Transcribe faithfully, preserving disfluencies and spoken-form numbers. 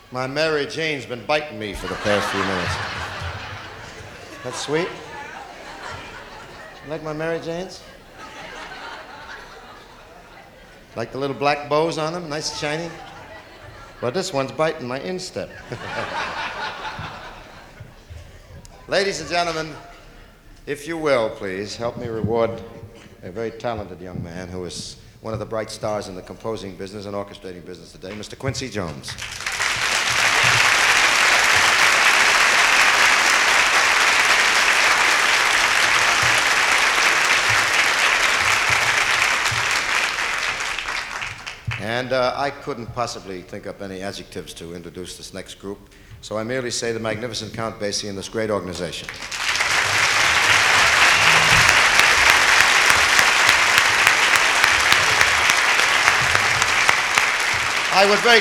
My Mary Jane's been biting me for the past few minutes. That's sweet. You like my Mary Janes? Like the little black bows on them, nice and shiny? Well, this one's biting my instep. Ladies and gentlemen, if you will, please, help me reward a very talented young man who is one of the bright stars in the composing business and orchestrating business today, Mister Quincy Jones. And uh, I couldn't possibly think up any adjectives to introduce this next group, so I merely say the magnificent Count Basie and this great organization. I would very